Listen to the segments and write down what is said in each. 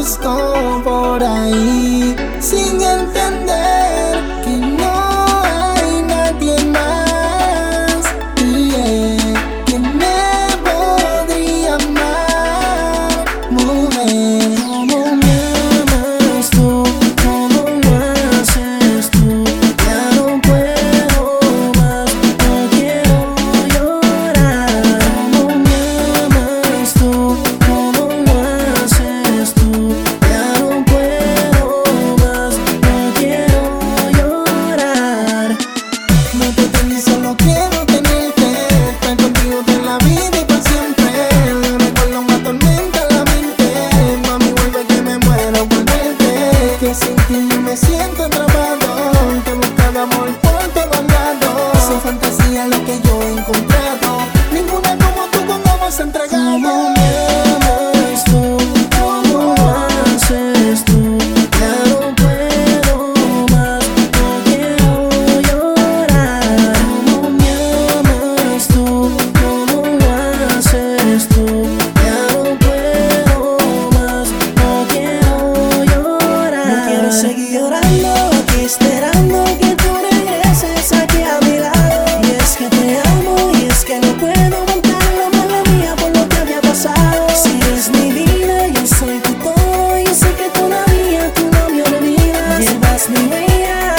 busco por ahí sin entender que no hay nadie más que me podría amar. Mujer, ¿cómo me amas tú? ¿Cómo lo haces tú? Ya no puedo más, no quiero llorar. ¿Cómo me amas tú? ¿Cómo lo haces tú? Ya no puedo más, no quiero llorar. No te tengo y solo quiero tenerte, estar contigo de la vida y por siempre. Los recuerdos me atormentan la mente, mami vuelve que me muero por verte. Que sin ti yo me siento atrapado, te buscaba amor por todos lados. Son fantasías lo que yo he encontrado, ninguna como tú con amor se entregado. ¿Cómo me amas tú? ¿Cómo lo haces tú? Ya no puedo más, no quiero llorar. ¿Cómo me amas tú? ¿Cómo lo haces tú? Ya no puedo más, no quiero llorar. No quiero seguir llorando, aquí esperando que tú regreses aquí a mi lado. Y es que te amo y es que no puedo aguantar la mala mía por lo que había pasado. Si eres mi vida, yo soy tu todo y sé que todavía tú no me olvidas. Llevas mi huella,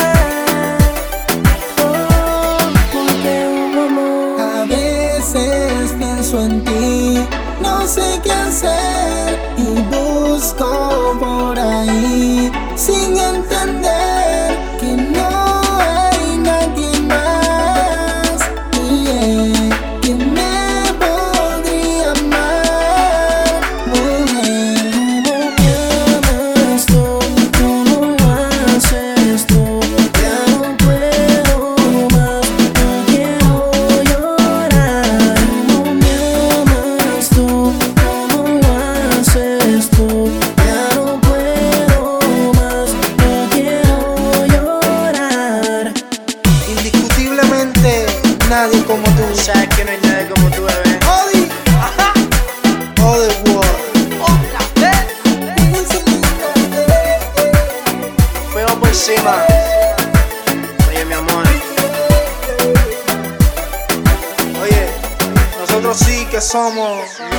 porque un amor. A veces pienso en ti, no sé qué hacer y busco por ahí sin entender que no hay nadie más que me podría amar. Mujer, ¿cómo me amas tú? ¿Cómo lo haces tú? Ya no puedo más, no quiero llorar. ¿Cómo me amas tú? ¿Cómo lo haces tú? Ya no puedo más, no quiero llorar. Indiscutiblemente nadie como tú. Sabes que no hay nadie como tú, bebé. Odi, all the world. Fuego por encima. Oye, mi amor. Oye, nosotros sí que somos